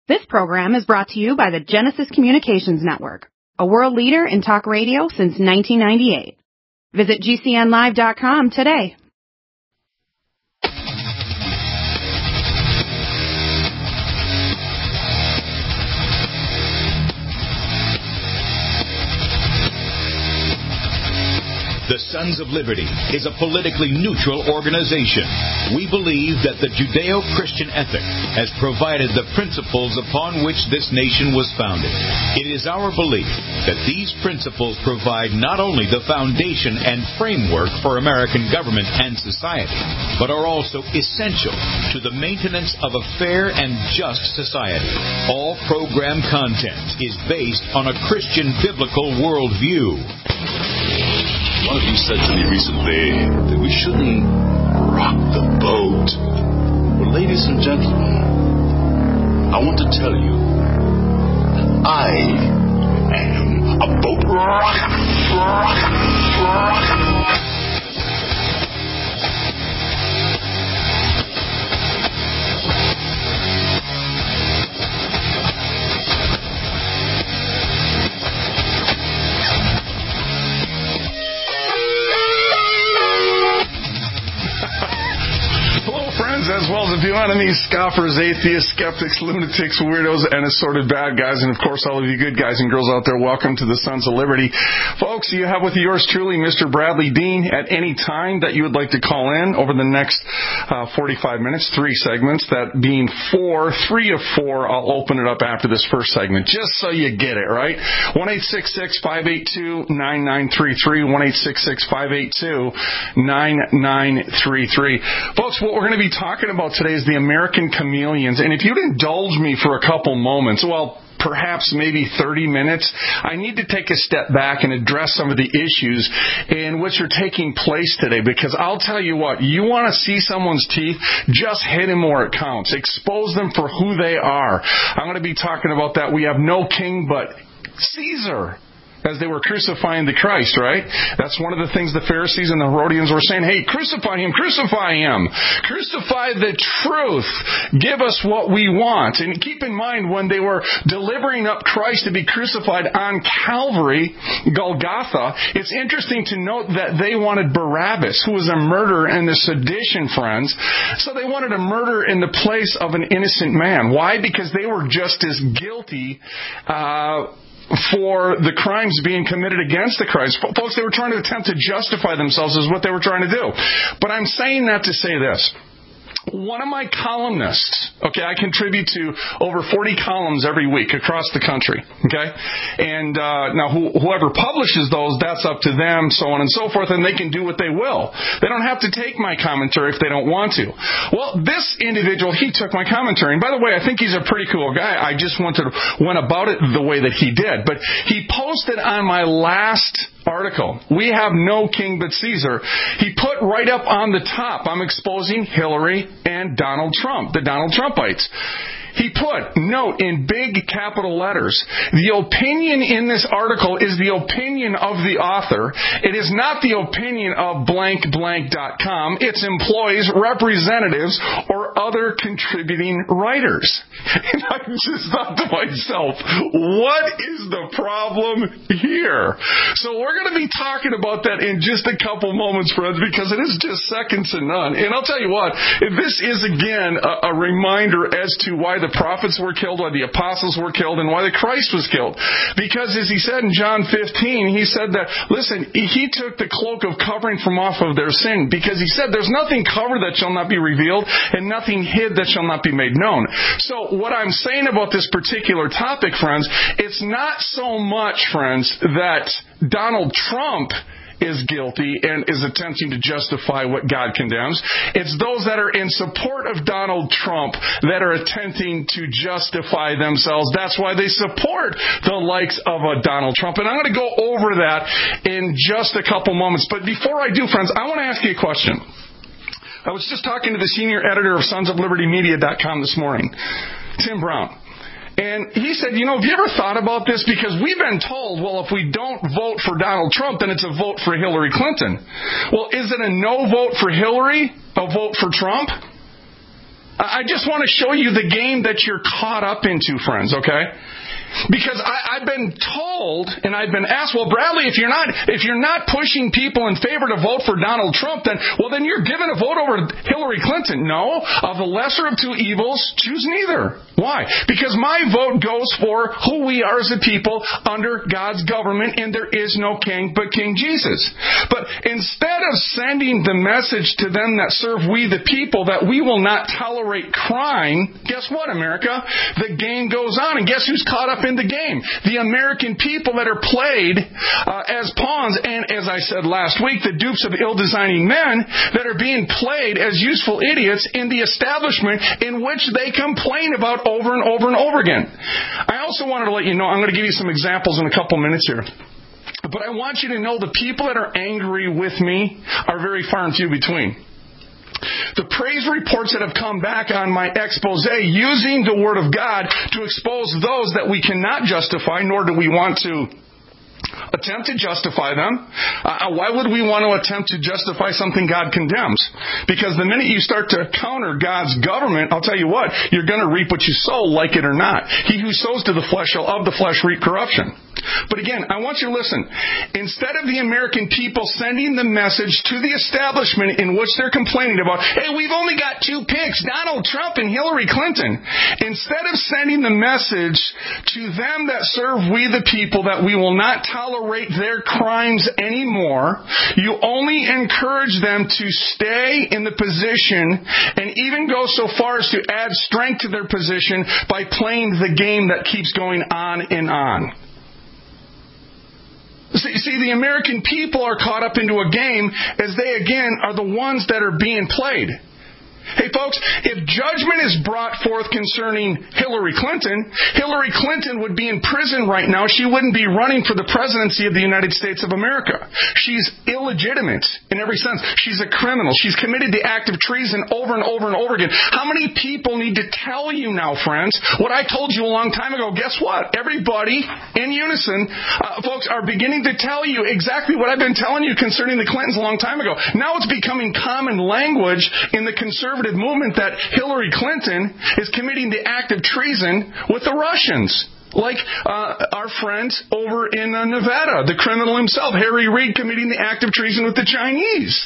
This program is brought to you by the Genesis Communications Network, a world leader in talk radio since 1998. Visit GCNlive.com today. The Sons of Liberty is a politically neutral organization. We believe that the Judeo-Christian ethic has provided the principles upon which this nation was founded. It is our belief that these principles provide not only the foundation and framework for American government and society, but are also essential to the maintenance of a fair and just society. All program content is based on a Christian biblical worldview. One of you said to me recently that we shouldn't rock the boat. Well, ladies and gentlemen, I want to tell you that I am a boat rocker. As well as a few enemies, scoffers, atheists, skeptics, lunatics, weirdos, and assorted bad guys. And, of course, all of you good guys and girls out there, welcome to the Sons of Liberty. Folks, you have with yours truly, Mr. Bradley Dean, at any time that you would like to call in over the next 45 minutes, 3 segments, that being 3 of 4, I'll open it up after this first segment, just so you get it, right? 1-866-582-9933, 1-866-582-9933. Folks, what we're going to be talking about today is the American chameleons. And if you'd indulge me for a couple moments, well, perhaps maybe 30 minutes, I need to take a step back and address some of the issues in which are taking place today. Because I'll tell you what, you want to see someone's teeth, just hit them where it counts. Expose them for who they are. I'm going to be talking about that. We have no king but Caesar, as they were crucifying the Christ, right? That's one of the things the Pharisees and the Herodians were saying. Hey, crucify him, crucify him. Crucify the truth. Give us what we want. And keep in mind, when they were delivering up Christ to be crucified on Calvary, Golgotha, it's interesting to note that they wanted Barabbas, who was a murderer and a sedition, friends. So they wanted a murderer in the place of an innocent man. Why? Because they were just as guilty for the crimes being committed against the Christ. Folks, they were trying to attempt to justify themselves as what they were trying to do. But I'm saying that to say this. One of my columnists, I contribute to over 40 columns every week across the country, And now whoever publishes those, that's up to them, so on and so forth, and they can do what they will. They don't have to take my commentary if they don't want to. Well, this individual, he took my commentary. And by the way, I think he's a pretty cool guy. I just went about it the way that he did. But he posted on my last article, "We have no king but Caesar." He put right up on the top, I'm exposing Hillary and Donald Trump, the Donald Trumpites. He put, note in big capital letters, the opinion in this article is the opinion of the author. It is not the opinion of blankblank.com, its employees, representatives, or other contributing writers. And I just thought to myself, what is the problem here? So we're going to be talking about that in just a couple moments, friends, because it is just second to none. And I'll tell you what, this is again a reminder as to why the prophets were killed, why the apostles were killed, and why the Christ was killed. Because as he said in John 15, he said that, listen, he took the cloak of covering from off of their sin, because he said there's nothing covered that shall not be revealed, and nothing hid that shall not be made known. So what I'm saying about this particular topic, friends, it's not so much, friends, that Donald Trump is guilty and is attempting to justify what God condemns. It's those that are in support of Donald Trump that are attempting to justify themselves. That's why they support the likes of a Donald Trump. And I'm going to go over that in just a couple moments. But before I do, friends, I want to ask you a question. I was just talking to the senior editor of sonsoflibertymedia.com this morning, Tim Brown. And he said, have you ever thought about this? Because we've been told, well, if we don't vote for Donald Trump, then it's a vote for Hillary Clinton. Well, is it a no vote for Hillary, a vote for Trump? I just want to show you the game that you're caught up into, friends, okay? Because I've been told and I've been asked, well, Bradley, if you're not pushing people in favor to vote for Donald Trump, then you're giving a vote over Hillary Clinton. No, of the lesser of two evils, choose neither. Why? Because my vote goes for who we are as a people under God's government, and there is no king but King Jesus. But instead of sending the message to them that serve we the people that we will not tolerate crime, guess what, America? The game goes on, and guess who's caught up in the game? The American people that are played as pawns, and as I said last week, the dupes of ill-designing men that are being played as useful idiots in the establishment in which they complain about over and over and over again. I also wanted to let you know, I'm going to give you some examples in a couple minutes here. But I want you to know the people that are angry with me are very far and few between. The praise reports that have come back on my expose using the Word of God to expose those that we cannot justify, nor do we want to attempt to justify them. Why would we want to attempt to justify something God condemns? Because the minute you start to counter God's government, I'll tell you what, you're going to reap what you sow, like it or not. He who sows to the flesh shall of the flesh reap corruption. But again, I want you to listen. Instead of the American people sending the message to the establishment in which they're complaining about, hey, we've only got two picks, Donald Trump and Hillary Clinton. Instead of sending the message to them that serve we the people that we will not tolerate their crimes anymore, you only encourage them to stay in the position and even go so far as to add strength to their position by playing the game that keeps going on and on. See, the American people are caught up into a game as they, again, are the ones that are being played. Hey, folks, if judgment is brought forth concerning Hillary Clinton would be in prison right now. She wouldn't be running for the presidency of the United States of America. She's illegitimate in every sense. She's a criminal. She's committed the act of treason over and over and over again. How many people need to tell you now, friends, what I told you a long time ago? Guess what? Everybody in unison, folks, are beginning to tell you exactly what I've been telling you concerning the Clintons a long time ago. Now it's becoming common language in the conservative movement that Hillary Clinton is committing the act of treason with the Russians. Like our friend over in Nevada, the criminal himself, Harry Reid, committing the act of treason with the Chinese.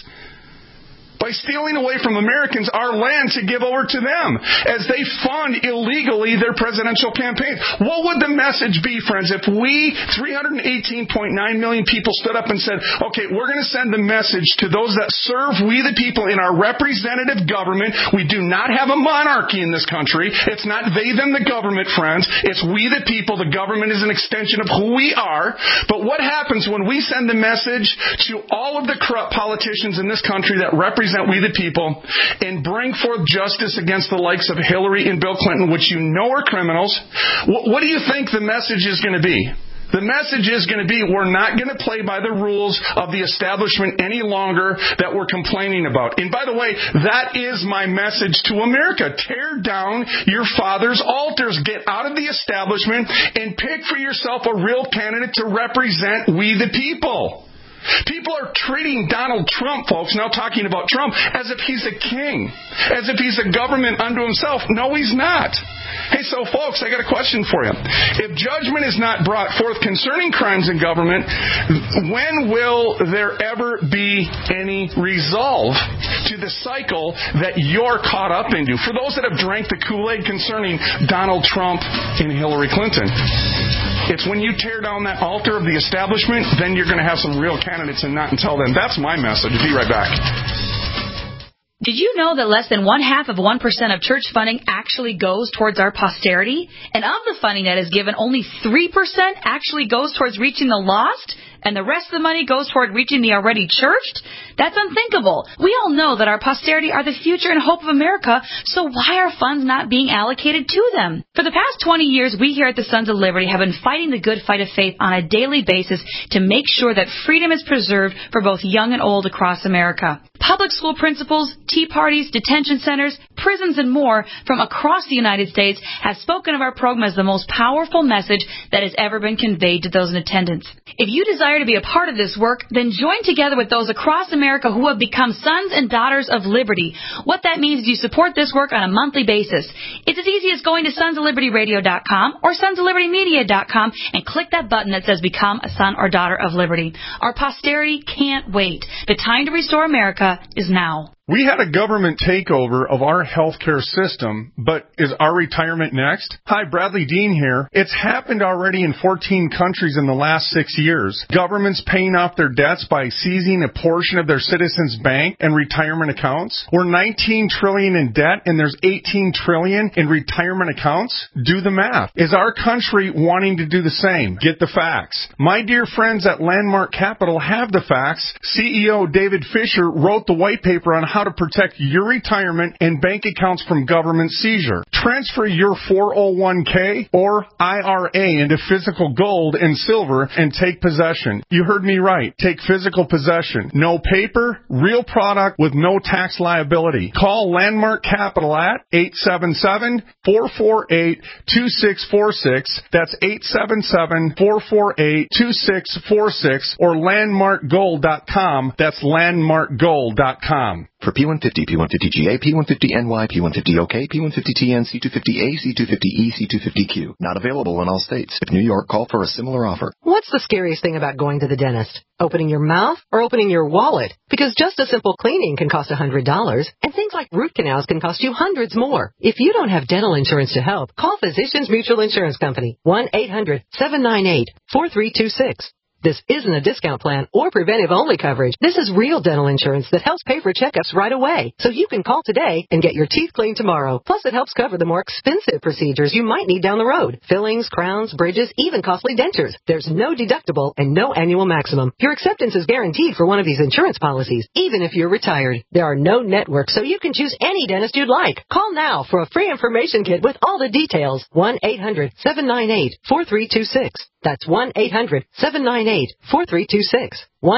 By stealing away from Americans our land to give over to them as they fund illegally their presidential campaigns. What would the message be, friends, if we, 318.9 million people, stood up and said, okay, we're going to send the message to those that serve we the people in our representative government. We do not have a monarchy in this country. It's not they, them, the government, friends. It's we the people. The government is an extension of who we are. But what happens when we send the message to all of the corrupt politicians in this country that represent we the people and bring forth justice against the likes of Hillary and Bill Clinton, which you know are criminals? What do you think the message is going to be? The message is going to be, we're not going to play by the rules of the establishment any longer that we're complaining about. And by the way, that is my message to America. Tear down your father's altars. Get out of the establishment and pick for yourself a real candidate to represent we the people. People are treating Donald Trump, folks, now talking about Trump, as if he's a king, as if he's a government unto himself. No, he's not. Hey, so folks, I got a question for you. If judgment is not brought forth concerning crimes in government, when will there ever be any resolve to the cycle that you're caught up into? For those that have drank the Kool-Aid concerning Donald Trump and Hillary Clinton, it's when you tear down that altar of the establishment, then you're going to have some real candidates, and not until then. That's my message. Be right back. Did you know that less than 0.5% of church funding actually goes towards our posterity? And of the funding that is given, only 3% actually goes towards reaching the lost? And the rest of the money goes toward reaching the already churched? That's unthinkable. We all know that our posterity are the future and hope of America, so why are funds not being allocated to them? For the past 20 years, we here at the Sons of Liberty have been fighting the good fight of faith on a daily basis to make sure that freedom is preserved for both young and old across America. Public school principals, tea parties, detention centers, prisons, and more from across the United States have spoken of our program as the most powerful message that has ever been conveyed to those in attendance. If you desire to be a part of this work, then join together with those across America who have become sons and daughters of liberty. What that means is you support this work on a monthly basis. It's as easy as going to sonsoflibertyradio.com or sonsoflibertymedia.com and click that button that says Become a Son or Daughter of Liberty. Our posterity can't wait. The time to restore America is now. We had a government takeover of our healthcare system, but is our retirement next? Hi, Bradley Dean here. It's happened already in 14 countries in the last 6 years. Governments paying off their debts by seizing a portion of their citizens' bank and retirement accounts. We're $19 trillion in debt and there's $18 trillion in retirement accounts. Do the math. Is our country wanting to do the same? Get the facts. My dear friends at Landmark Capital have the facts. CEO David Fisher wrote the white paper on how to protect your retirement and bank accounts from government seizure. Transfer your 401k or IRA into physical gold and silver and take possession. You heard me right. Take physical possession. No paper, real product with no tax liability. Call Landmark Capital at 877-448-2646. That's 877-448-2646 or landmarkgold.com. That's landmarkgold.com. For P150, P150GA, P150NY, P150OK, P150TN, C250A, C250E, C250Q. Not available in all states. If New York, call for a similar offer. What's the scariest thing about going to the dentist? Opening your mouth or opening your wallet? Because just a simple cleaning can cost $100, and things like root canals can cost you hundreds more. If you don't have dental insurance to help, call Physicians Mutual Insurance Company, 1-800-798-4326. This isn't a discount plan or preventive-only coverage. This is real dental insurance that helps pay for checkups right away. So you can call today and get your teeth cleaned tomorrow. Plus, it helps cover the more expensive procedures you might need down the road. Fillings, crowns, bridges, even costly dentures. There's no deductible and no annual maximum. Your acceptance is guaranteed for one of these insurance policies, even if you're retired. There are no networks, so you can choose any dentist you'd like. Call now for a free information kit with all the details. 1-800-798-4326. That's 1-800-798-4326.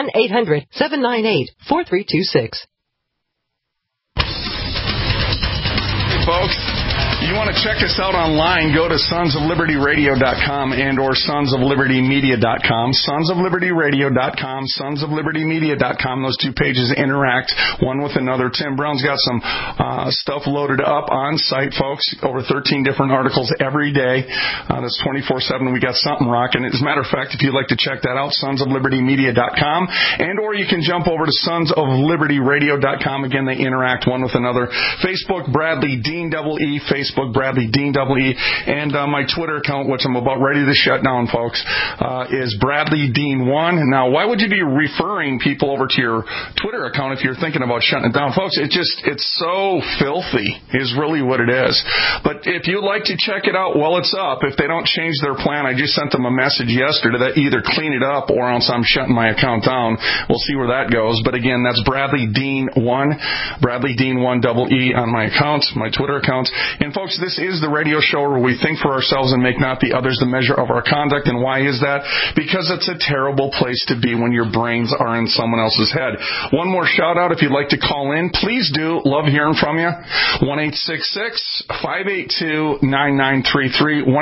1-800-798-4326. Hey, folks. You want to check us out online, go to sonsoflibertyradio.com and or sonsoflibertymedia.com. Sonsoflibertyradio.com, sonsoflibertymedia.com. Those two pages interact one with another. Tim Brown's got some stuff loaded up on site, folks. Over 13 different articles every day. That's 24/7. We got something rocking. As a matter of fact, if you'd like to check that out, sonsoflibertymedia.com and or you can jump over to sonsoflibertyradio.com. Again, they interact one with another. Facebook, Bradley Dean, double-E. Facebook, Bradley Dean, double-E, and my Twitter account, which I'm about ready to shut down, folks, is Bradley Dean 1. Now, why would you be referring people over to your Twitter account if you're thinking about shutting it down, folks? It's so filthy, is really what it is. But if you'd like to check it out while it's up, if they don't change their plan, I just sent them a message yesterday that either clean it up or else I'm shutting my account down. We'll see where that goes. But again, that's Bradley Dean 1, Bradley Dean 1, double-E on my account, my Twitter account. And folks, this is the radio show where we think for ourselves and make not the others the measure of our conduct. And why is that? Because it's a terrible place to be when your brains are in someone else's head. One more shout out if you'd like to call in. Please do. Love hearing from you. 1-866-582-9933.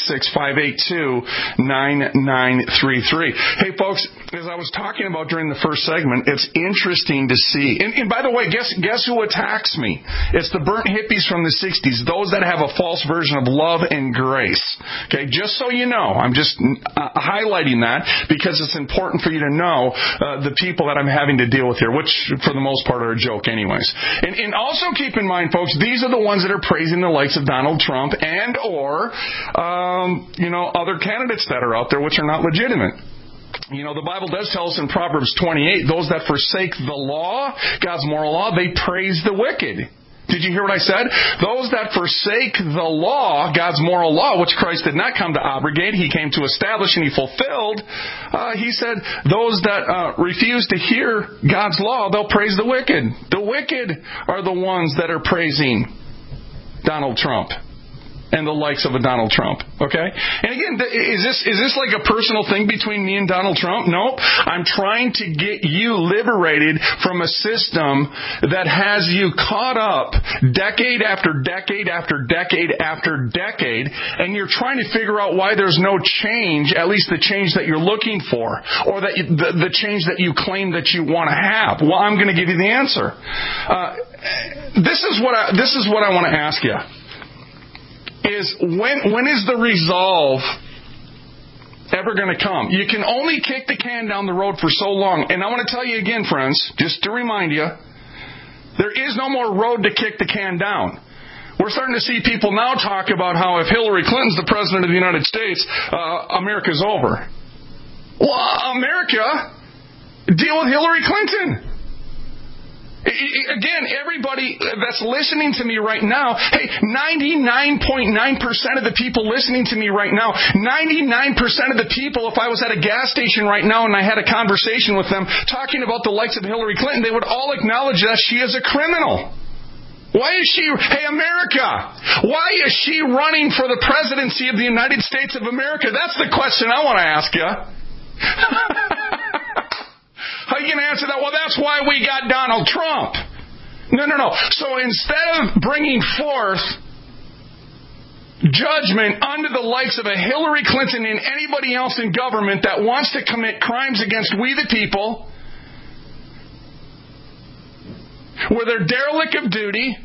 1-866-582-9933. Hey, folks, as I was talking about during the first segment, it's interesting to see. And by the way, guess who attacks me? It's the burnt hippies from the 60s. Those that have a false version of love and grace. Okay, just so you know, I'm just highlighting that because it's important for you to know the people that I'm having to deal with here, which for the most part are a joke anyways. And also keep in mind, folks, these are the ones that are praising the likes of Donald Trump and or other candidates that are out there which are not legitimate. You know, the Bible does tell us in Proverbs 28, those that forsake the law, God's moral law, they praise the wicked. Did you hear what I said? Those that forsake the law, God's moral law, which Christ did not come to abrogate, He came to establish and He fulfilled. He said, those that refuse to hear God's law, they'll praise the wicked. The wicked are the ones that are praising Donald Trump. and the likes of a Donald Trump. Okay? And again, is this like a personal thing between me and Donald Trump? Nope. I'm trying to get you liberated from a system that has you caught up decade after decade after decade after decade, and you're trying to figure out why there's no change, at least the change that you're looking for, or that the change that you claim that you want to have. Well, I'm going to give you the answer. This is what I want to ask you. Is when is the resolve ever going to come? You can only kick the can down the road for so long. And I want to tell you again, friends, just to remind you, there is no more road to kick the can down. We're starting to see people now talk about how if Hillary Clinton's the president of the United States, America's over. Well, America, deal with Hillary Clinton. Again, everybody that's listening to me right now, hey, 99.9% of the people listening to me right now, 99% of the people, if I was at a gas station right now and I had a conversation with them talking about the likes of Hillary Clinton, they would all acknowledge that she is a criminal. Why is she, hey America, why is she running for the presidency of the United States of America? That's the question I want to ask you. How are you going to answer that? Well, that's why we got Donald Trump. No. So instead of bringing forth judgment under the likes of a Hillary Clinton and anybody else in government that wants to commit crimes against we the people, where they're derelict of duty,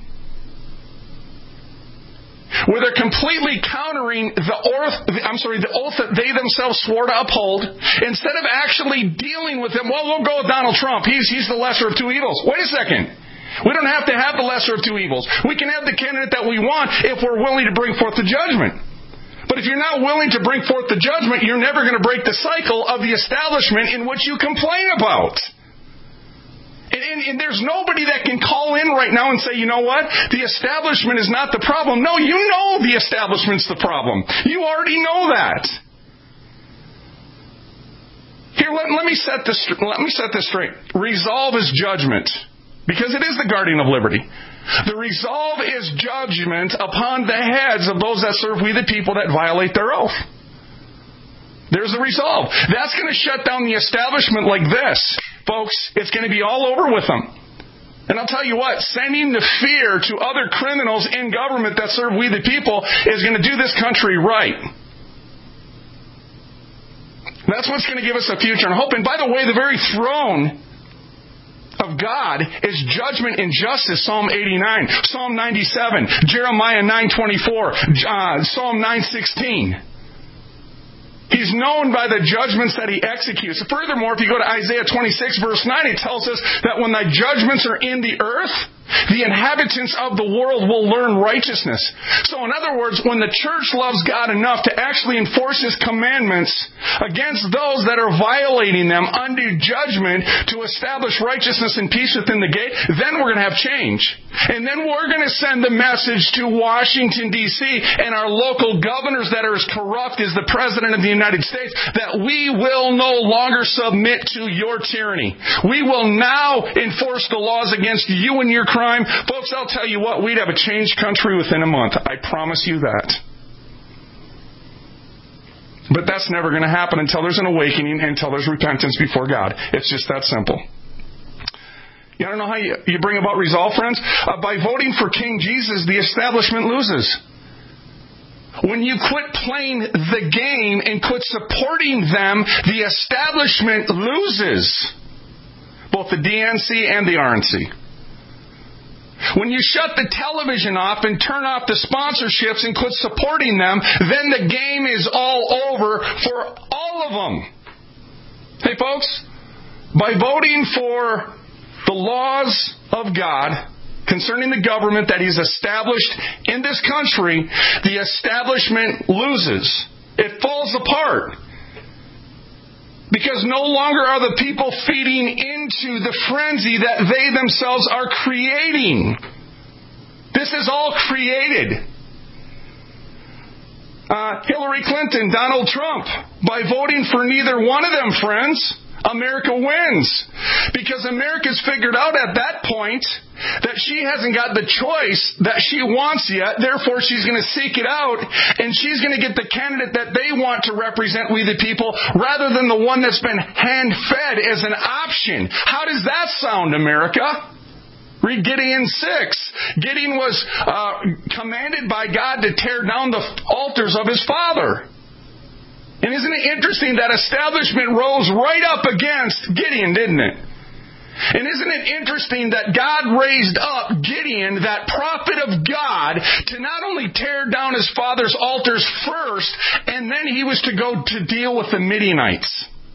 where they're completely countering the oath that they themselves swore to uphold, instead of actually dealing with them, well, we'll go with Donald Trump. He's the lesser of two evils. Wait a second. We don't have to have the lesser of two evils. We can have the candidate that we want if we're willing to bring forth the judgment. But if you're not willing to bring forth the judgment, you're never going to break the cycle of the establishment in which you complain about. And there's nobody that can call in right now and say, you know what? The establishment is not the problem. No, you know the establishment's the problem. You already know that. Here, let me set this straight. Resolve is judgment, because it is the guardian of liberty. The resolve is judgment upon the heads of those that serve we the people that violate their oath. There's the resolve. That's going to shut down the establishment like this. Folks, it's going to be all over with them. And I'll tell you what, sending the fear to other criminals in government that serve we the people is going to do this country right. That's what's going to give us a future and hope. And by the way, the very throne of God is judgment and justice. Psalm 89, Psalm 97, Jeremiah 9:24, Psalm 9:16. He's known by the judgments that he executes. Furthermore, if you go to Isaiah 26, verse 9, it tells us that when thy judgments are in the earth, the inhabitants of the world will learn righteousness. So in other words, when the church loves God enough to actually enforce His commandments against those that are violating them under judgment to establish righteousness and peace within the gate, then we're going to have change. And then we're going to send the message to Washington, D.C. and our local governors that are as corrupt as the President of the United States that we will no longer submit to your tyranny. We will now enforce the laws against you and your crime. Folks, I'll tell you what, we'd have a changed country within a month. I promise you that. But that's never going to happen until there's an awakening, until there's repentance before God. It's just that simple. You don't know how you bring about resolve, friends? By voting for King Jesus, the establishment loses. When you quit playing the game and quit supporting them, the establishment loses. Both the DNC and the RNC. When you shut the television off and turn off the sponsorships and quit supporting them, then the game is all over for all of them. Hey folks, by voting for the laws of God concerning the government that He's established in this country, the establishment loses. It falls apart. Because no longer are the people feeding into the frenzy that they themselves are creating. This is all created. Hillary Clinton, Donald Trump, by voting for neither one of them, friends, America wins. Because America's figured out at that point that she hasn't got the choice that she wants yet. Therefore, she's going to seek it out, and she's going to get the candidate that they want to represent we the people rather than the one that's been hand-fed as an option. How does that sound, America? Read Gideon 6. Gideon was commanded by God to tear down the altars of his father. And isn't it interesting that establishment rose right up against Gideon, didn't it? And isn't it interesting that God raised up Gideon, that prophet of God, to not only tear down his father's altars first, and then he was to go to deal with the Midianites.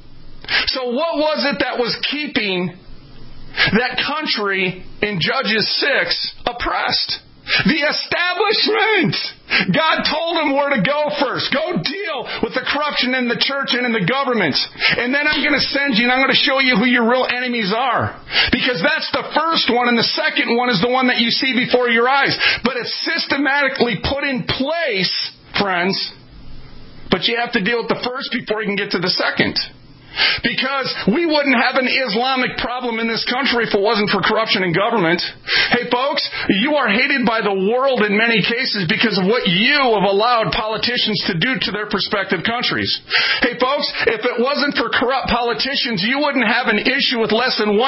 So what was it that was keeping that country in Judges 6 oppressed? The establishment. God told him where to go first. Go deal with the corruption in the church and in the government. And then I'm going to send you and I'm going to show you who your real enemies are. Because that's the first one, and the second one is the one that you see before your eyes. But it's systematically put in place, friends. But you have to deal with the first before you can get to the second. Because we wouldn't have an Islamic problem in this country if it wasn't for corruption in government. Hey folks, you are hated by the world in many cases because of what you have allowed politicians to do to their respective countries. Hey folks, if it wasn't for corrupt politicians, you wouldn't have an issue with less than 1.7%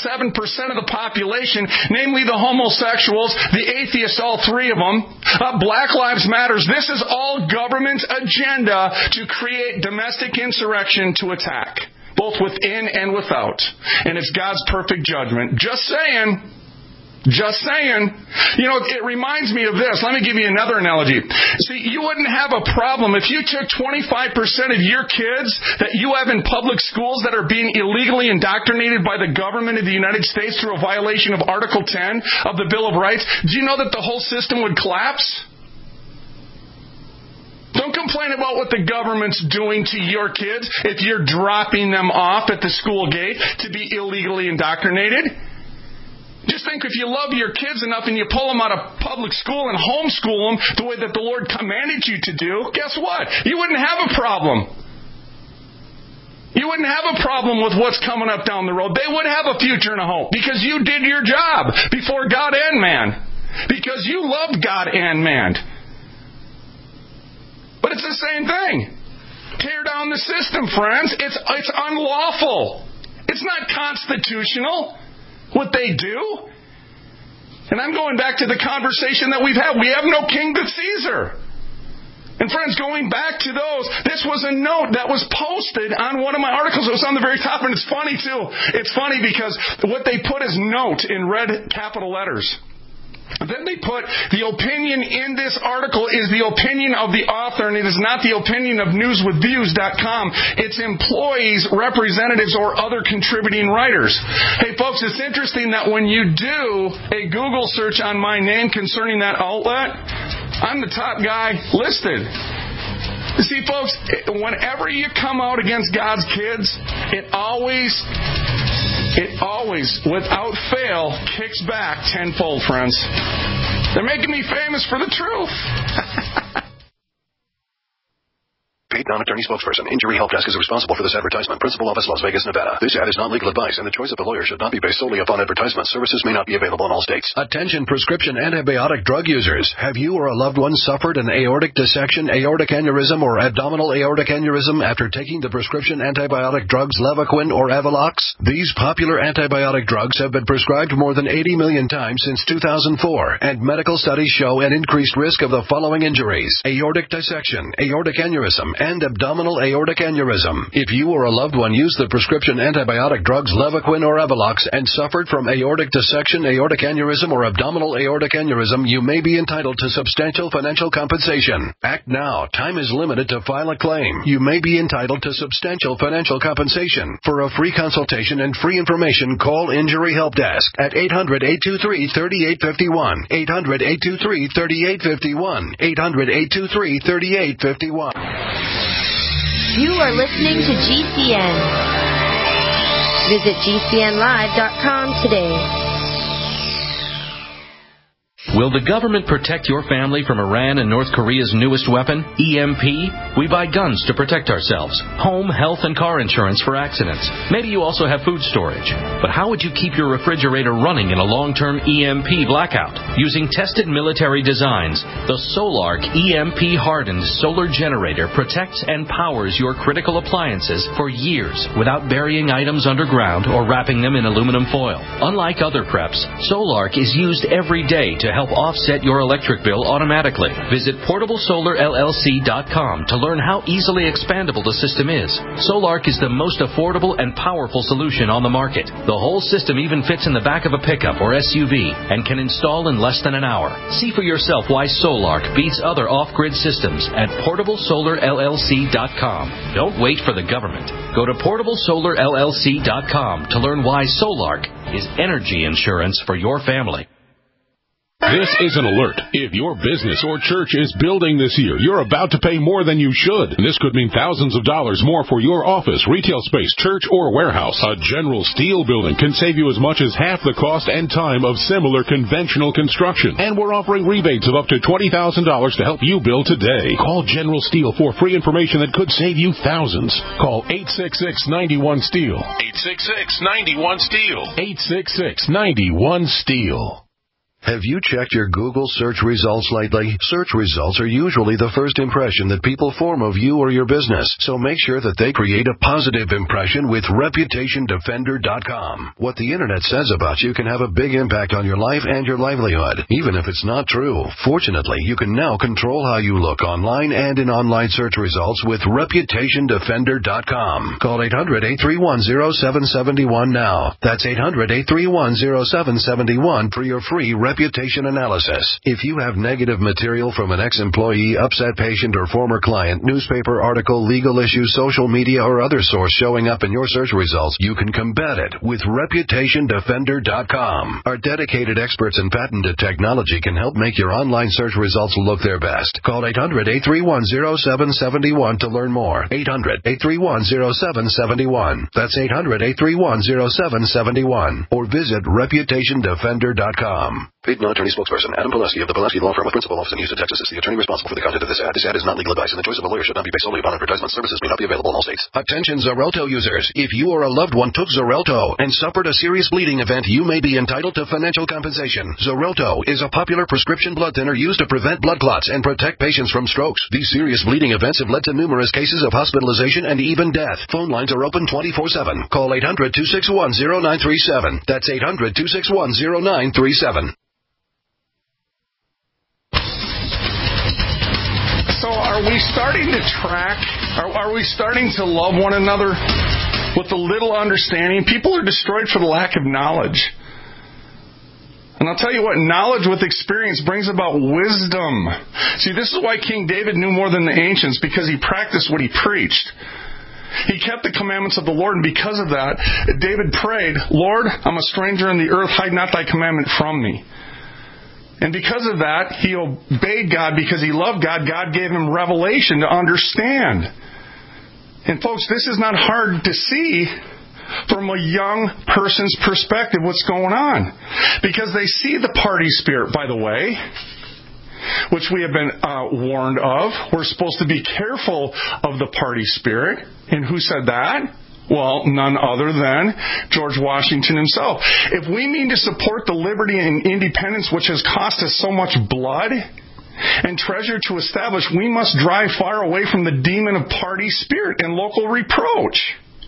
of the population, namely the homosexuals, the atheists, all three of them. Black Lives Matter. This is all government agenda to create domestic insurrection to attack, both within and without. And it's God's perfect judgment. Just saying. Just saying. You know, it reminds me of this. Let me give you another analogy. See, you wouldn't have a problem if you took 25% of your kids that you have in public schools that are being illegally indoctrinated by the government of the United States through a violation of Article 10 of the Bill of Rights. Do you know that the whole system would collapse? Don't complain about what the government's doing to your kids if you're dropping them off at the school gate to be illegally indoctrinated. Just think, if you love your kids enough and you pull them out of public school and homeschool them the way that the Lord commanded you to do, guess what? You wouldn't have a problem. You wouldn't have a problem with what's coming up down the road. They would have a future and a hope because you did your job before God and man. Because you loved God and man. But it's the same thing. Tear down the system, friends. It's unlawful. It's not constitutional what they do. And I'm going back to the conversation that we've had. We have no king but Caesar. And friends, going back to those, this was a note that was posted on one of my articles. It was on the very top, and it's funny too. It's funny because what they put is note in red capital letters. Then they put, the opinion in this article is the opinion of the author, and it is not the opinion of newswithviews.com. It's employees, representatives, or other contributing writers. Hey folks, it's interesting that when you do a Google search on my name concerning that outlet, I'm the top guy listed. You see, folks, whenever you come out against God's kids, it always, without fail, kicks back tenfold, friends. They're making me famous for the truth. Paid non-attorney spokesperson. Injury Help Desk is responsible for this advertisement. Principal Office, Las Vegas, Nevada. This ad is not legal advice, and the choice of the lawyer should not be based solely upon advertisement. Services may not be available in all states. Attention prescription antibiotic drug users. Have you or a loved one suffered an aortic dissection, aortic aneurysm, or abdominal aortic aneurysm after taking the prescription antibiotic drugs Levaquin or Avelox? These popular antibiotic drugs have been prescribed more than 80 million times since 2004, and medical studies show an increased risk of the following injuries: aortic dissection, aortic aneurysm, and abdominal aortic aneurysm. If you or a loved one used the prescription antibiotic drugs Levaquin or Avelox and suffered from aortic dissection, aortic aneurysm, or abdominal aortic aneurysm, you may be entitled to substantial financial compensation. Act now. Time is limited to file a claim. You may be entitled to substantial financial compensation. For a free consultation and free information, call Injury Help Desk at 800-823-3851. 800-823-3851. 800-823-3851. You are listening to GCN. Visit GCNlive.com today. Will the government protect your family from Iran and North Korea's newest weapon, EMP? We buy guns to protect ourselves, home, health, and car insurance for accidents. Maybe you also have food storage. But how would you keep your refrigerator running in a long-term EMP blackout? Using tested military designs, the Solarc EMP-hardened solar generator protects and powers your critical appliances for years without burying items underground or wrapping them in aluminum foil. Unlike other preps, Solarc is used every day to help offset your electric bill automatically. Visit PortableSolarLLC.com to learn how easily expandable the system is. Solarc is the most affordable and powerful solution on the market. The whole system even fits in the back of a pickup or SUV and can install in less than an hour. See for yourself why Solarc beats other off-grid systems at PortableSolarLLC.com. Don't wait for the government. Go to PortableSolarLLC.com to learn why Solarc is energy insurance for your family. This is an alert. If your business or church is building this year, you're about to pay more than you should. And this could mean thousands of dollars more for your office, retail space, church, or warehouse. A General Steel building can save you as much as half the cost and time of similar conventional construction. And we're offering rebates of up to $20,000 to help you build today. Call General Steel for free information that could save you thousands. Call 866-91-STEEL. 866-91-STEEL. 866-91-STEEL. Have you checked your Google search results lately? Search results are usually the first impression that people form of you or your business, so make sure that they create a positive impression with ReputationDefender.com. What the Internet says about you can have a big impact on your life and your livelihood, even if it's not true. Fortunately, you can now control how you look online and in online search results with ReputationDefender.com. Call 800-831-0771 now. That's 800-831-0771 for your free reputation analysis. If you have negative material from an ex-employee, upset patient, or former client, newspaper article, legal issue, social media, or other source showing up in your search results, you can combat it with ReputationDefender.com. Our dedicated experts in patented technology can help make your online search results look their best. Call 800-831-0771 to learn more. 800-831-0771. That's 800-831-0771. Or visit ReputationDefender.com. Paid non-attorney spokesperson Adam Pileski of the Pileski Law Firm with principal office in Houston, Texas is the attorney responsible for the content of this ad. This ad is not legal advice, and the choice of a lawyer should not be based solely upon advertisement. Services may not be available in all states. Attention Xarelto users. If you or a loved one took Xarelto and suffered a serious bleeding event, you may be entitled to financial compensation. Xarelto is a popular prescription blood thinner used to prevent blood clots and protect patients from strokes. These serious bleeding events have led to numerous cases of hospitalization and even death. Phone lines are open 24/7. Call 800-261-0937. That's 800-261-0937. So are we starting to track? Are we starting to love one another with a little understanding? People are destroyed for the lack of knowledge. And I'll tell you what, knowledge with experience brings about wisdom. See, this is why King David knew more than the ancients, because he practiced what he preached. He kept the commandments of the Lord, and because of that, David prayed, Lord, I'm a stranger in the earth, hide not thy commandment from me. And because of that, he obeyed God because he loved God. God gave him revelation to understand. And folks, this is not hard to see from a young person's perspective what's going on. Because they see the party spirit, by the way, which we have been warned of. We're supposed to be careful of the party spirit. And who said that? Well, none other than George Washington himself. If we mean to support the liberty and independence which has cost us so much blood and treasure to establish, we must drive far away from the demon of party spirit and local reproach.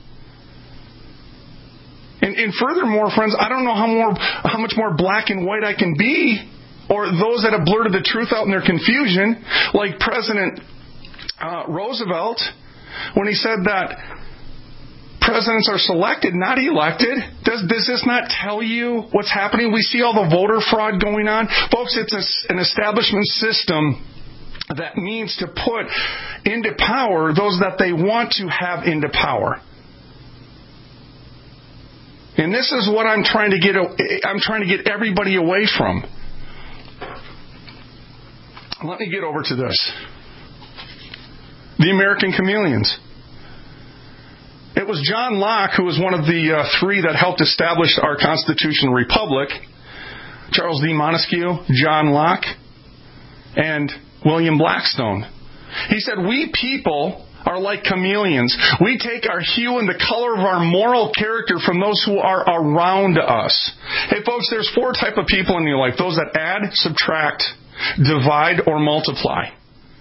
And furthermore, friends, I don't know how much more black and white I can be, or those that have blurted the truth out in their confusion, like President Roosevelt, when he said that presidents are selected, not elected. Does this not tell you what's happening? We see all the voter fraud going on. Folks, it's an establishment system that means to put into power those that they want to have into power. And this is what I'm trying to get everybody away from. Let me get over to this. The American chameleons. It was John Locke, who was one of the three that helped establish our constitutional republic, Charles D. Montesquieu, John Locke, and William Blackstone. He said, we people are like chameleons. We take our hue and the color of our moral character from those who are around us. Hey, folks, there's 4 types of people in your life. Those that add, subtract, divide, or multiply.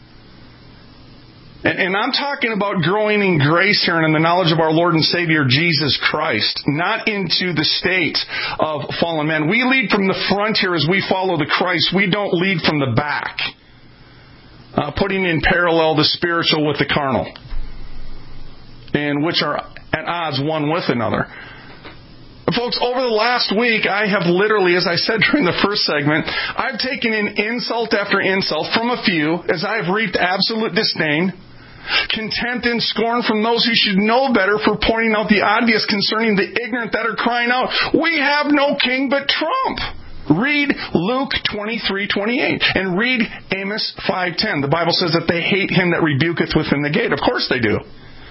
And I'm talking about growing in grace here and in the knowledge of our Lord and Savior, Jesus Christ, not into the state of fallen men. We lead from the front here as we follow the Christ. We don't lead from the back, putting in parallel the spiritual with the carnal, and which are at odds one with another. Folks, over the last week, I have literally, as I said during the first segment, I've taken in insult after insult from a few as I have reaped absolute disdain, contempt and scorn from those who should know better for pointing out the obvious concerning the ignorant that are crying out, we have no king but Trump. Read Luke 23:28 and read Amos 5:10. The Bible says that they hate him that rebuketh within the gate. Of course they do.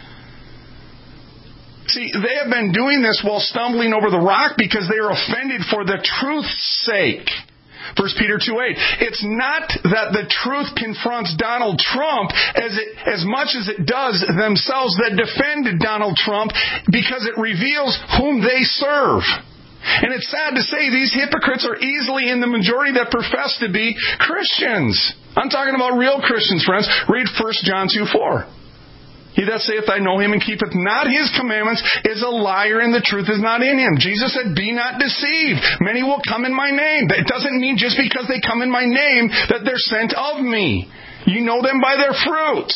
See, they have been doing this while stumbling over the rock because they are offended for the truth's sake. 1 Peter 2:8. It's not that the truth confronts Donald Trump as much as it does themselves that defended Donald Trump, because it reveals whom they serve. And it's sad to say these hypocrites are easily in the majority that profess to be Christians. I'm talking about real Christians, friends. Read 1 John 2:4. He that saith, I know him, and keepeth not his commandments, is a liar, and the truth is not in him. Jesus said, be not deceived. Many will come in my name. That doesn't mean just because they come in my name that they're sent of me. You know them by their fruits.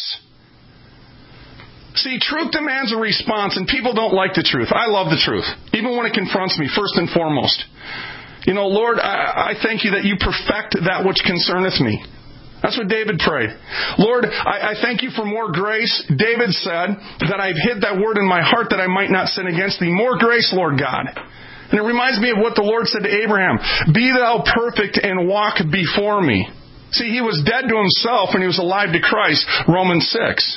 See, truth demands a response, and people don't like the truth. I love the truth, even when it confronts me, first and foremost. You know, Lord, I thank you that you perfect that which concerneth me. That's what David prayed. Lord, I thank you for more grace. David said that I've hid that word in my heart that I might not sin against thee. More grace, Lord God. And it reminds me of what the Lord said to Abraham. Be thou perfect and walk before me. See, he was dead to himself when he was alive to Christ. Romans 6.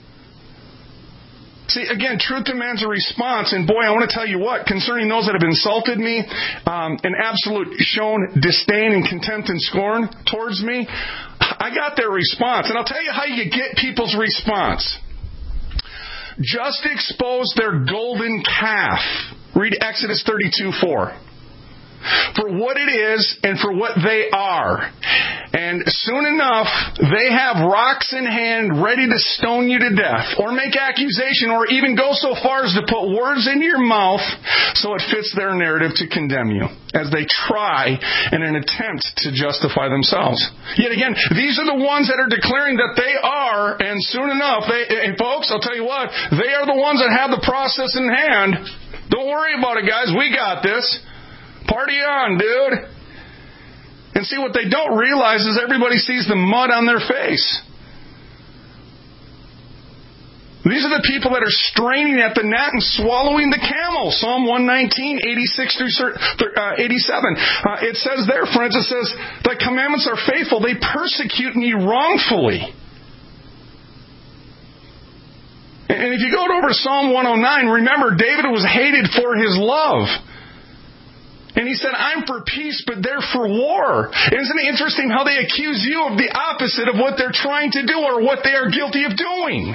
See, again, truth demands a response. And boy, I want to tell you what, concerning those that have insulted me, and absolute shown disdain and contempt and scorn towards me, I got their response. And I'll tell you how you get people's response. Just expose their golden calf. Read Exodus 32:4. For what it is and for what they are. And soon enough, they have rocks in hand ready to stone you to death, or make accusation, or even go so far as to put words in your mouth so it fits their narrative to condemn you, as they try in an attempt to justify themselves. Yet again, these are the ones that are declaring that they are, and soon enough, and folks, I'll tell you what, they are the ones that have the process in hand. Don't worry about it, guys. We got this. Party on, dude. And see, what they don't realize is everybody sees the mud on their face. These are the people that are straining at the gnat and swallowing the camel. Psalm 119, 86 through 87. It says there, friends, it says, thy commandments are faithful. They persecute me wrongfully. And if you go over to Psalm 109, remember, David was hated for his love. And he said, I'm for peace, but they're for war. Isn't it interesting how they accuse you of the opposite of what they're trying to do or what they are guilty of doing?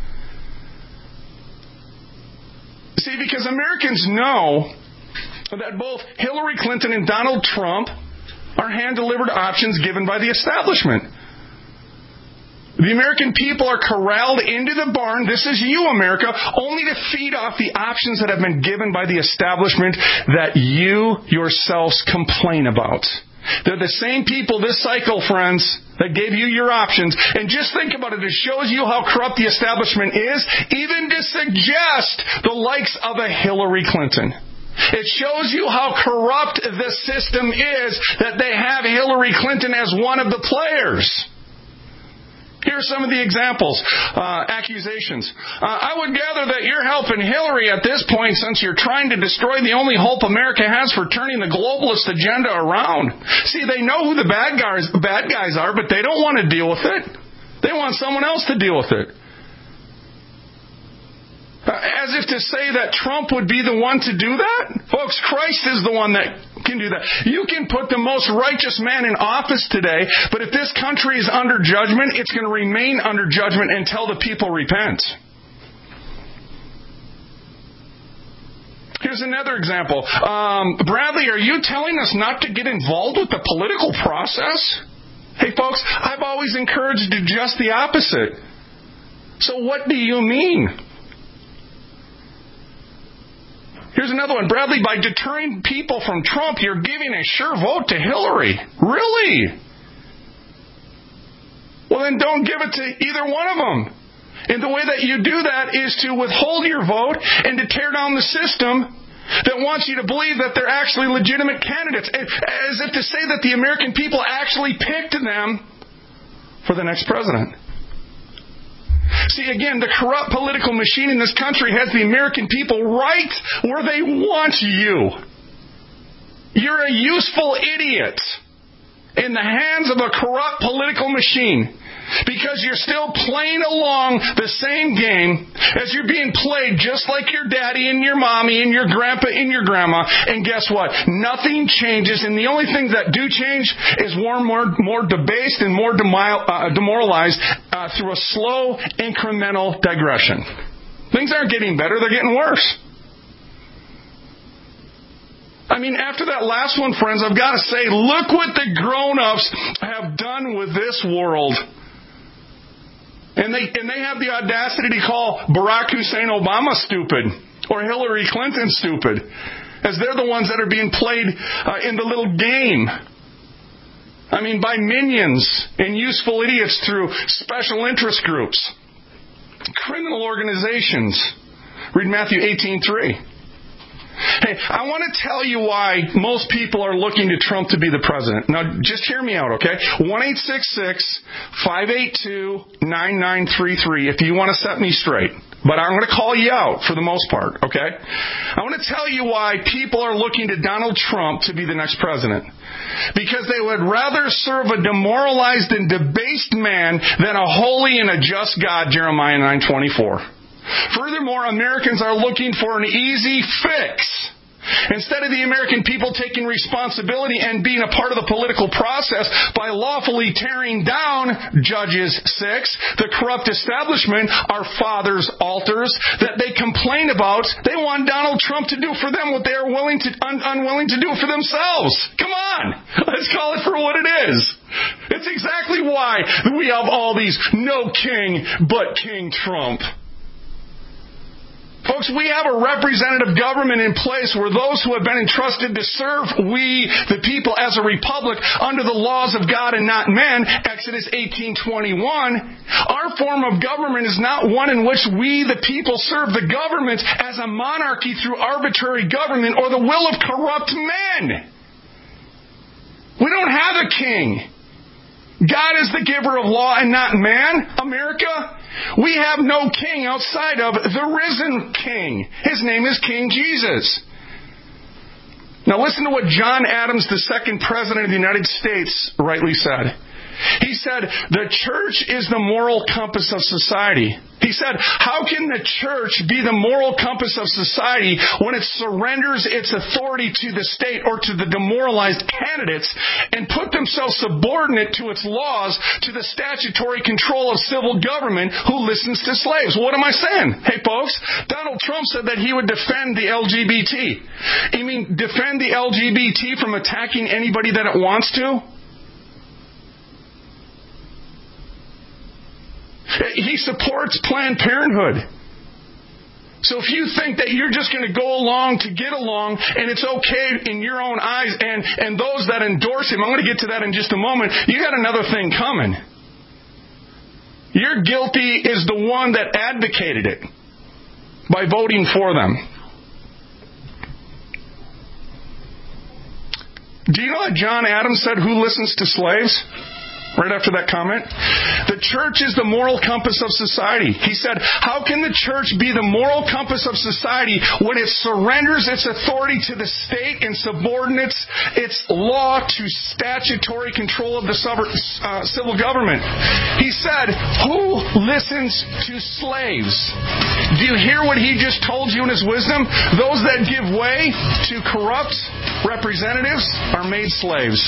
See, because Americans know that both Hillary Clinton and Donald Trump are hand-delivered options given by the establishment. The American people are corralled into the barn, this is you, America, only to feed off the options that have been given by the establishment that you yourselves complain about. They're the same people this cycle, friends, that gave you your options. And just think about it. It shows you how corrupt the establishment is, even to suggest the likes of a Hillary Clinton. It shows you how corrupt the system is that they have Hillary Clinton as one of the players. Here are some of the examples. Accusations. I would gather that you're helping Hillary at this point since you're trying to destroy the only hope America has for turning the globalist agenda around. See, they know who the bad guys are, but they don't want to deal with it. They want someone else to deal with it. As if to say that Trump would be the one to do that? Folks, Christ is the one that can do that. You can put the most righteous man in office today, but if this country is under judgment, it's going to remain under judgment until the people repent. Here's another example. Bradley, are you telling us not to get involved with the political process? Hey, folks, I've always encouraged just the opposite. So what do you mean? Here's another one. Bradley, by deterring people from Trump, you're giving a sure vote to Hillary. Really? Well, then don't give it to either one of them. And the way that you do that is to withhold your vote and to tear down the system that wants you to believe that they're actually legitimate candidates. As if to say that the American people actually picked them for the next president. See, again, the corrupt political machine in this country has the American people right where they want you. You're a useful idiot in the hands of a corrupt political machine because you're still playing along the same game as you're being played just like your daddy and your mommy and your grandpa and your grandma. And guess what? Nothing changes, and the only things that do change is more debased and more demoralized through a slow, incremental digression. Things aren't getting better, they're getting worse. I mean, after that last one, friends, I've got to say, look what the grown-ups have done with this world. And they have the audacity to call Barack Hussein Obama stupid or Hillary Clinton stupid, as they're the ones that are being played in the little game. I mean, by minions and useful idiots through special interest groups, criminal organizations. Read Matthew 18:3. Hey, I want to tell you why most people are looking to Trump to be the president. Now, just hear me out, okay? 1-866-582-9933 if you want to set me straight. But I'm going to call you out for the most part, okay? I want to tell you why people are looking to Donald Trump to be the next president. Because they would rather serve a demoralized and debased man than a holy and a just God, Jeremiah 9:24. Furthermore, Americans are looking for an easy fix. Instead of the American people taking responsibility and being a part of the political process by lawfully tearing down Judges 6, the corrupt establishment, our fathers' altars, that they complain about, they want Donald Trump to do for them what they are unwilling to do for themselves. Come on! Let's call it for what it is. It's exactly why we have all these no king but King Trump. Folks, we have a representative government in place where those who have been entrusted to serve we, the people, as a republic under the laws of God and not men, Exodus 18:21, our form of government is not one in which we, the people, serve the government as a monarchy through arbitrary government or the will of corrupt men. We don't have a king. God is the giver of law and not man. America, we have no king outside of the risen King. His name is King Jesus. Now listen to what John Adams, the second president of the United States, rightly said. He said, the church is the moral compass of society. He said, how can the church be the moral compass of society when it surrenders its authority to the state or to the demoralized candidates and put themselves subordinate to its laws to the statutory control of civil government who listens to slaves? What am I saying? Hey, folks, Donald Trump said that he would defend the LGBT. You mean defend the LGBT from attacking anybody that it wants to? He supports Planned Parenthood. So if you think that you're just going to go along to get along and it's okay in your own eyes and those that endorse him, I'm going to get to that in just a moment, you got another thing coming. Your guilty is the one that advocated it by voting for them. Do you know that John Adams said, who listens to slaves? right after that comment. The church is the moral compass of society. He said, how can the church be the moral compass of society when it surrenders its authority to the state and subordinates its law to statutory control of the civil government? He said, who listens to slaves? Do you hear what he just told you in his wisdom? Those that give way to corrupt representatives are made slaves.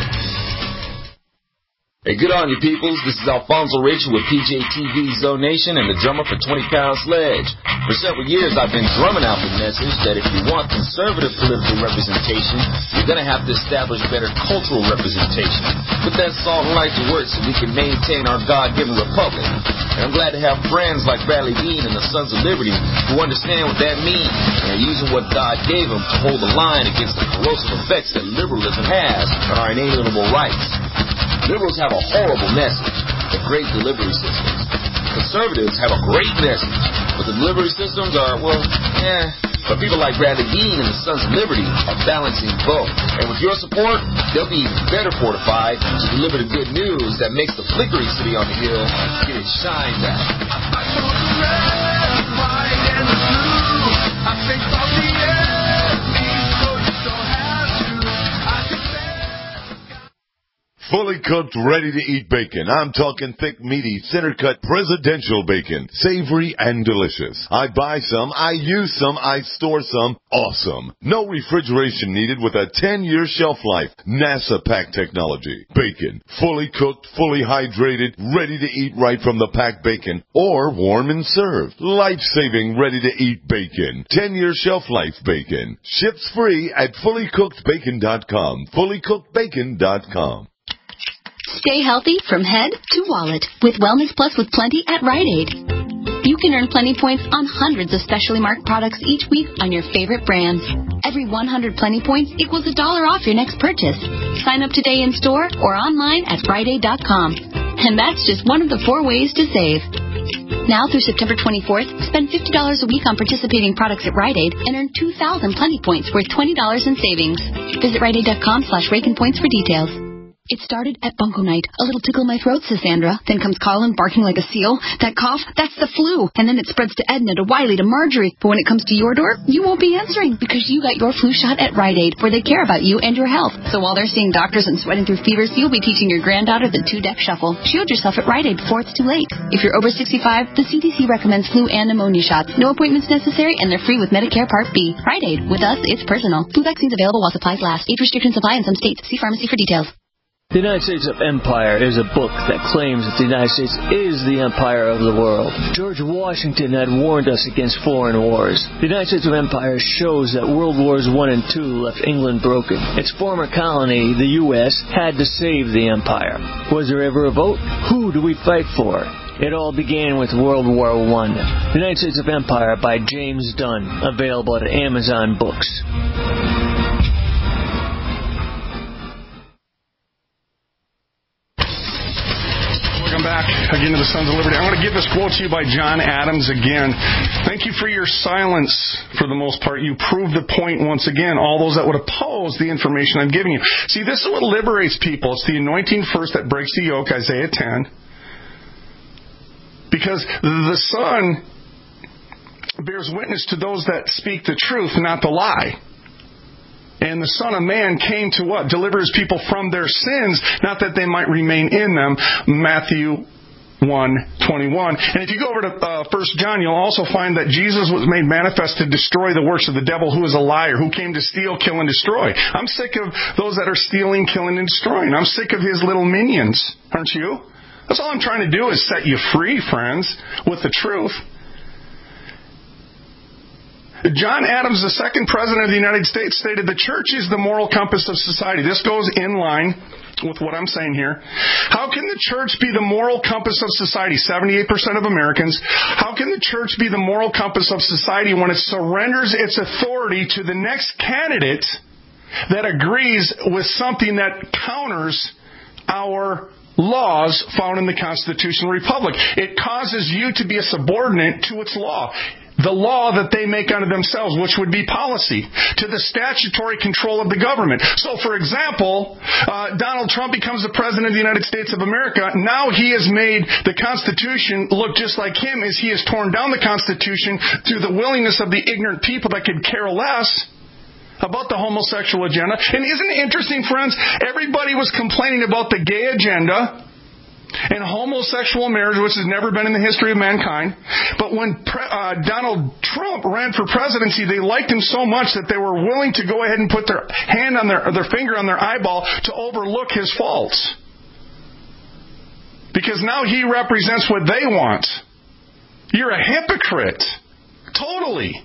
Hey, good on you, peoples. This is Alfonso Rachel with PJTV Zonation and the drummer for 20 Pound Sledge. For several years, I've been drumming out the message that if you want conservative political representation, you're going to have to establish better cultural representation. Put that salt and light to work so we can maintain our God-given republic. And I'm glad to have friends like Bradley Bean and the Sons of Liberty who understand what that means and are using what God gave them to hold the line against the corrosive effects that liberalism has on our inalienable rights. Liberals have a horrible message, but great delivery systems. Conservatives have a great message, but the delivery systems are, But people like Bradley Bean and the Sons of Liberty are balancing both. And with your support, they'll be even better fortified to deliver the good news that makes the flickering city on the hill get its shine back. I saw the red, the white, and the blue. I think of the enemy, so you don't have to. Fully cooked, ready-to-eat bacon. I'm talking thick, meaty, center-cut presidential bacon. Savory and delicious. I buy some, I use some, I store some. Awesome. No refrigeration needed with a 10-year shelf life. NASA pack technology. Bacon. Fully cooked, fully hydrated, ready to eat right from the packed bacon. Or warm and served. Life-saving, ready-to-eat bacon. 10-year shelf life bacon. Ships free at fullycookedbacon.com. Fullycookedbacon.com. Stay healthy from head to wallet with Wellness Plus with Plenty at Rite Aid. You can earn Plenty points on hundreds of specially marked products each week on your favorite brands. Every 100 Plenty points equals $1 off your next purchase. Sign up today in store or online at RiteAid.com. And that's just one of the 4 ways to save. Now through September 24th, spend $50 a week on participating products at Rite Aid and earn 2,000 Plenty points worth $20 in savings. Visit RiteAid.com/RakenPoints for details. It started at Bunko Night. A little tickle in my throat, says Sandra. Then comes Colin barking like a seal. That cough, that's the flu. And then it spreads to Edna, to Wiley, to Marjorie. But when it comes to your door, you won't be answering because you got your flu shot at Rite Aid, where they care about you and your health. So while they're seeing doctors and sweating through fevers, you'll be teaching your granddaughter the 2-deck shuffle. Shield yourself at Rite Aid before it's too late. If you're over 65, the CDC recommends flu and pneumonia shots. No appointments necessary, and they're free with Medicare Part B. Rite Aid. With us, it's personal. Flu vaccines available while supplies last. Age restrictions apply in some states. See pharmacy for details. The United States of Empire is a book that claims that the United States is the empire of the world. George Washington had warned us against foreign wars. The United States of Empire shows that World Wars I and II left England broken. Its former colony, the U.S., had to save the empire. Was there ever a vote? Who do we fight for? It all began with World War I. The United States of Empire by James Dunn, available at Amazon Books. Welcome back again to the Sons of Liberty. I want to give this quote to you by John Adams again. Thank you for your silence for the most part. You proved the point once again, all those that would oppose the information I'm giving you. See, this is what liberates people. It's the anointing first that breaks the yoke, Isaiah 10. Because the Son bears witness to those that speak the truth, not the lie. And the Son of Man came to what? Deliver His people from their sins, not that they might remain in them. Matthew 1:21. And if you go over to 1 John, you'll also find that Jesus was made manifest to destroy the works of the devil, who is a liar, who came to steal, kill, and destroy. I'm sick of those that are stealing, killing, and destroying. I'm sick of his little minions. Aren't you? That's all I'm trying to do is set you free, friends, with the truth. John Adams, the second president of the United States, stated the church is the moral compass of society. This goes in line with what I'm saying here. How can the church be the moral compass of society? 78% of Americans. How can the church be the moral compass of society when it surrenders its authority to the next candidate that agrees with something that counters our laws found in the constitutional republic? It causes you to be a subordinate to its law. the law that they make unto themselves, which would be policy, to the statutory control of the government. So, for example, Donald Trump becomes the President of the United States of America. Now he has made the Constitution look just like him, as he has torn down the Constitution through the willingness of the ignorant people that could care less about the homosexual agenda. And isn't it interesting, friends? Everybody was complaining about the gay agenda and homosexual marriage, which has never been in the history of mankind. But when Donald Trump ran for presidency, they liked him so much that they were willing to go ahead and put their hand on their finger on their eyeball to overlook his faults. Because now he represents what they want. You're a hypocrite. Totally.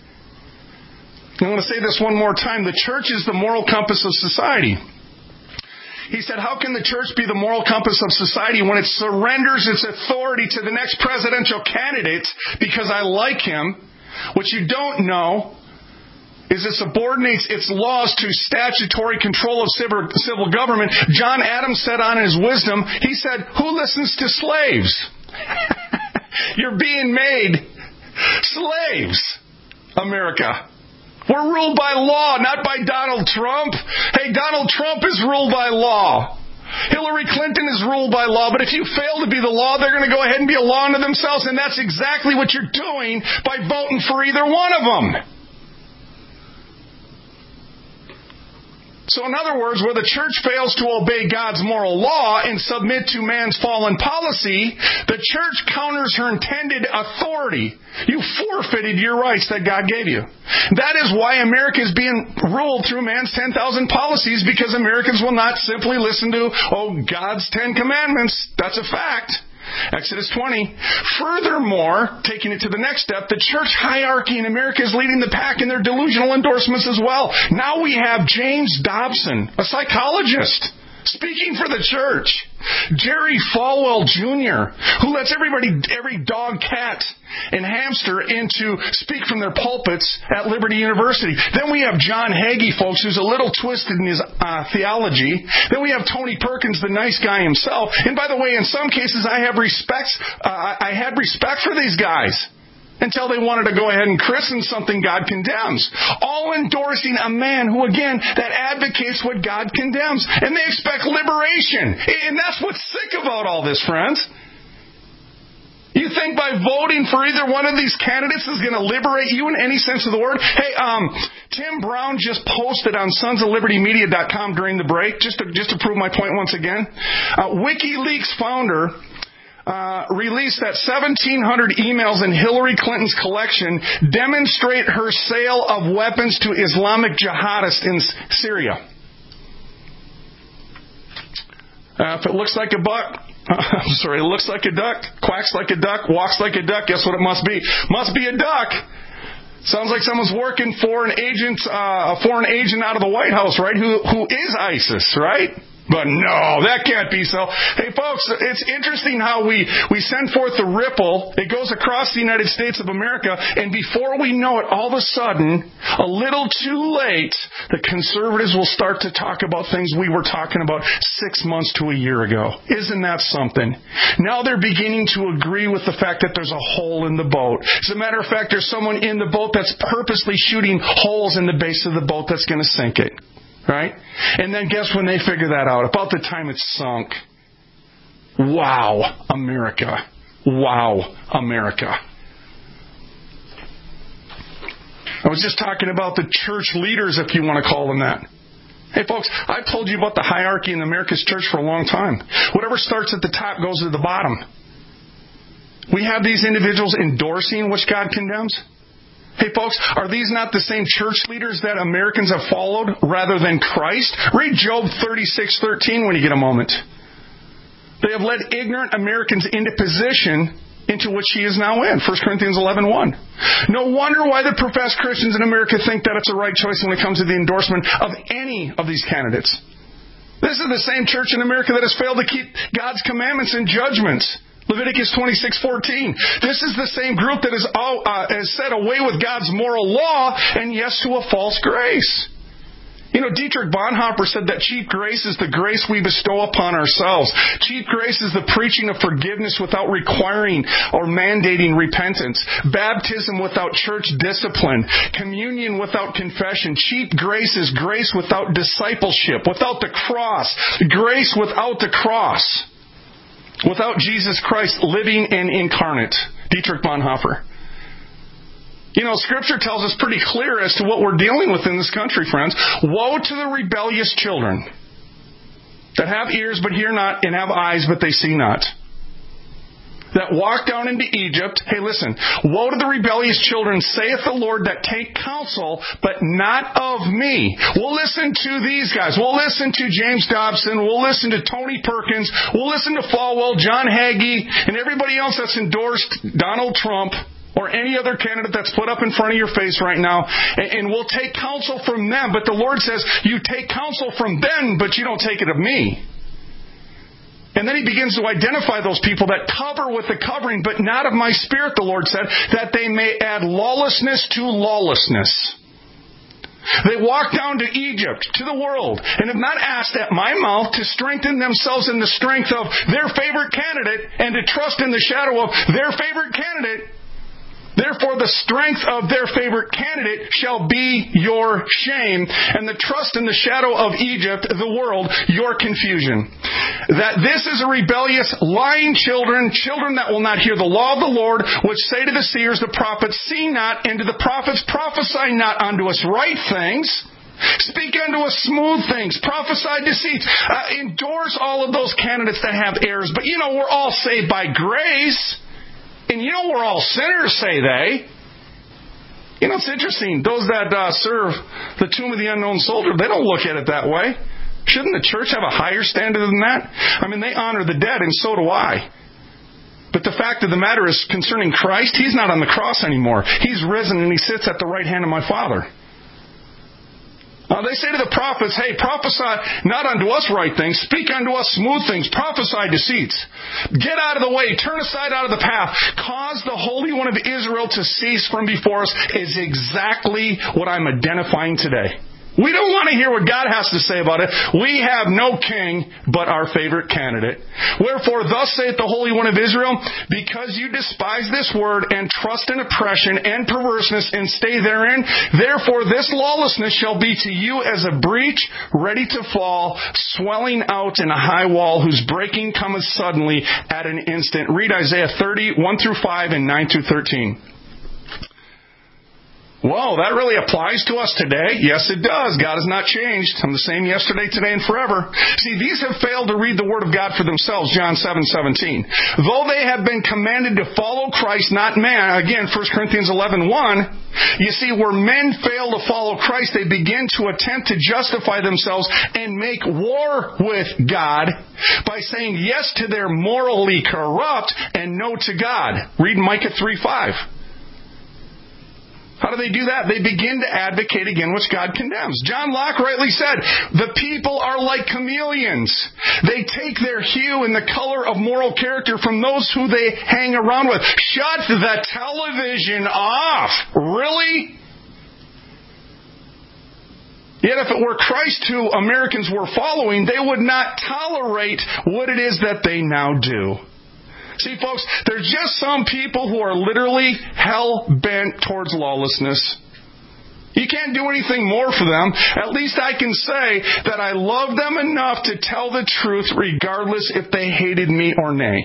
I want to say this one more time. The church is the moral compass of society. He said, how can the church be the moral compass of society when it surrenders its authority to the next presidential candidate because I like him? What you don't know is it subordinates its laws to statutory control of civil government. John Adams said on his wisdom, he said, who listens to slaves? You're being made slaves, America. We're ruled by law, not by Donald Trump. Hey, Donald Trump is ruled by law. Hillary Clinton is ruled by law. But if you fail to be the law, they're going to go ahead and be a law unto themselves. And that's exactly what you're doing by voting for either one of them. So in other words, where the church fails to obey God's moral law and submit to man's fallen policy, the church counters her intended authority. You forfeited your rights that God gave you. That is why America is being ruled through man's 10,000 policies, because Americans will not simply listen to, God's 10 commandments. That's a fact. Exodus 20. Furthermore, taking it to the next step, the church hierarchy in America is leading the pack in their delusional endorsements as well. Now we have James Dobson, a psychologist, speaking for the church. Jerry Falwell Jr., who lets every dog, cat, and hamster in to speak from their pulpits at Liberty University. Then we have John Hagee, folks, who's a little twisted in his theology. Then we have Tony Perkins, the nice guy himself. And by the way, in some cases, I had respect for these guys, until they wanted to go ahead and christen something God condemns. All endorsing a man who, again, that advocates what God condemns. And they expect liberation. And that's what's sick about all this, friends. You think by voting for either one of these candidates is going to liberate you in any sense of the word? Hey, Tim Brown just posted on sonsoflibertymedia.com during the break, just to prove my point once again. WikiLeaks founder released that 1,700 emails in Hillary Clinton's collection demonstrate her sale of weapons to Islamic jihadists in Syria. If it looks like a buck, it looks like a duck, quacks like a duck, walks like a duck, guess what it must be? Must be a duck. Sounds like someone's working for an agent, a foreign agent out of the White House, right? Who is ISIS, right? But no, that can't be so. Hey, folks, it's interesting how we send forth the ripple. It goes across the United States of America, and before we know it, all of a sudden, a little too late, the conservatives will start to talk about things we were talking about 6 months to a year ago. Isn't that something? Now they're beginning to agree with the fact that there's a hole in the boat. As a matter of fact, there's someone in the boat that's purposely shooting holes in the base of the boat that's going to sink it. Right? And then guess when they figure that out? About the time it's sunk. Wow, America. Wow, America. I was just talking about the church leaders, if you want to call them that. Hey, folks, I've told you about the hierarchy in America's church for a long time. Whatever starts at the top goes to the bottom. We have these individuals endorsing which God condemns. Hey, folks, are these not the same church leaders that Americans have followed rather than Christ? Read Job 36:13 when you get a moment. They have led ignorant Americans into position into which he is now in. 1 Corinthians 11:1. No wonder why the professed Christians in America think that it's a right choice when it comes to the endorsement of any of these candidates. This is the same church in America that has failed to keep God's commandments and judgments. Leviticus 26:14. This is the same group that has said away with God's moral law and yes to a false grace. Dietrich Bonhoeffer said that cheap grace is the grace we bestow upon ourselves. Cheap grace is the preaching of forgiveness without requiring or mandating repentance. Baptism without church discipline. Communion without confession. Cheap grace is grace without discipleship, without the cross. Grace without the cross. Without Jesus Christ living and incarnate. Dietrich Bonhoeffer. Scripture tells us pretty clear as to what we're dealing with in this country, friends. Woe to the rebellious children that have ears but hear not, and have eyes but they see not. That walk down into Egypt. Hey, listen. Woe to the rebellious children, saith the Lord, that take counsel, but not of me. We'll listen to these guys. We'll listen to James Dobson. We'll listen to Tony Perkins. We'll listen to Falwell, John Hagee, and everybody else that's endorsed Donald Trump or any other candidate that's put up in front of your face right now, and we'll take counsel from them. But the Lord says, you take counsel from them, but you don't take it of me. And then He begins to identify those people that cover with the covering, but not of my Spirit, the Lord said, that they may add lawlessness to lawlessness. They walk down to Egypt, to the world, and have not asked at my mouth to strengthen themselves in the strength of their favorite candidate and to trust in the shadow of their favorite candidate. Therefore, the strength of their favorite candidate shall be your shame, and the trust in the shadow of Egypt, the world, your confusion. That this is a rebellious, lying children that will not hear the law of the Lord, which say to the seers, the prophets, see not, and to the prophets, prophesy not unto us right things. Speak unto us smooth things. Prophesy deceits. Endorse all of those candidates that have errors. But we're all saved by grace. And we're all sinners, say they. It's interesting. Those that serve the tomb of the unknown soldier, they don't look at it that way. Shouldn't the church have a higher standard than that? They honor the dead, and so do I. But the fact of the matter is, concerning Christ, He's not on the cross anymore. He's risen, and He sits at the right hand of my Father. They say to the prophets, hey, prophesy not unto us right things, speak unto us smooth things, prophesy deceits. Get out of the way, turn aside out of the path, cause the Holy One of Israel to cease from before us, is exactly what I'm identifying today. We don't want to hear what God has to say about it. We have no king but our favorite candidate. Wherefore, thus saith the Holy One of Israel, because you despise this word and trust in oppression and perverseness and stay therein, therefore this lawlessness shall be to you as a breach ready to fall, swelling out in a high wall, whose breaking cometh suddenly at an instant. Read Isaiah 30, 1-5 and 9-13. Whoa, that really applies to us today? Yes, it does. God has not changed. I'm the same yesterday, today, and forever. See, these have failed to read the Word of God for themselves, John 7:17. Though they have been commanded to follow Christ, not man, again, 1 Corinthians 11:1, you see, where men fail to follow Christ, they begin to attempt to justify themselves and make war with God by saying yes to their morally corrupt and no to God. Read Micah 3:5. How do they do that? They begin to advocate again which God condemns. John Locke rightly said, the people are like chameleons. They take their hue and the color of moral character from those who they hang around with. Shut the television off. Really? Yet if it were Christ who Americans were following, they would not tolerate what it is that they now do. See, folks, there's just some people who are literally hell-bent towards lawlessness. You can't do anything more for them. At least I can say that I love them enough to tell the truth regardless if they hated me or nay.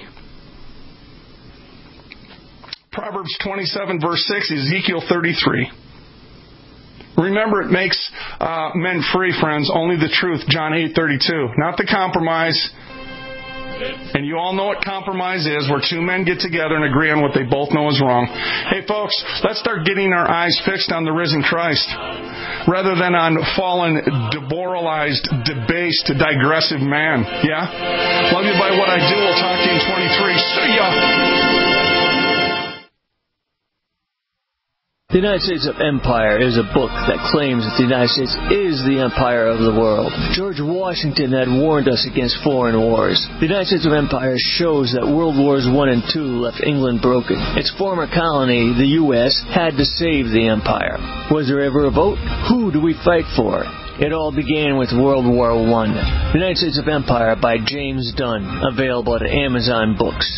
Proverbs 27, verse 6, Ezekiel 33. Remember, it makes men free, friends, only the truth, John 8:32. Not the compromise. And you all know what compromise is, where two men get together and agree on what they both know is wrong. Hey, folks, let's start getting our eyes fixed on the risen Christ rather than on fallen, demoralized, debased, digressive man. Yeah? Love you by what I do. We'll talk to you in 23. See ya! The United States of Empire is a book that claims that the United States is the empire of the world. George Washington had warned us against foreign wars. The United States of Empire shows that World Wars I and II left England broken. Its former colony, the U.S., had to save the empire. Was there ever a vote? Who do we fight for? It all began with World War I. The United States of Empire by James Dunn, available at Amazon Books.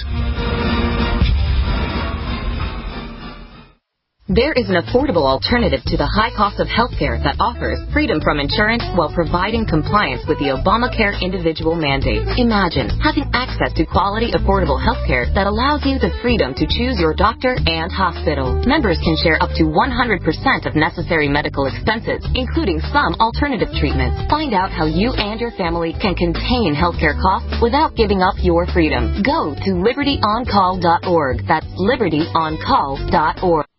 There is an affordable alternative to the high cost of healthcare that offers freedom from insurance while providing compliance with the Obamacare individual mandate. Imagine having access to quality, affordable healthcare that allows you the freedom to choose your doctor and hospital. Members can share up to 100% of necessary medical expenses, including some alternative treatments. Find out how you and your family can contain healthcare costs without giving up your freedom. Go to libertyoncall.org. That's libertyoncall.org.